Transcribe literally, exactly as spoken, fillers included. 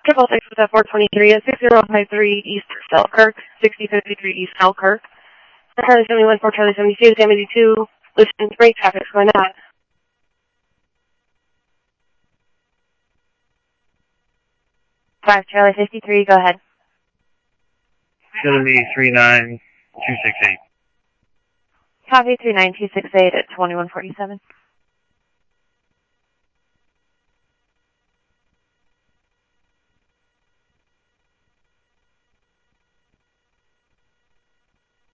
Triple six with that four twenty-three at six zero five three East Selkirk, sixty fifty-three East Selkirk. Charlie seventy-one, four Charlie seventy-two, Sam eighty-two, listen, brake traffic's going on. five Charlie fifty-three, go ahead. Gonna be three nine two six eight. Copy three nine two six eight at twenty-one forty-seven.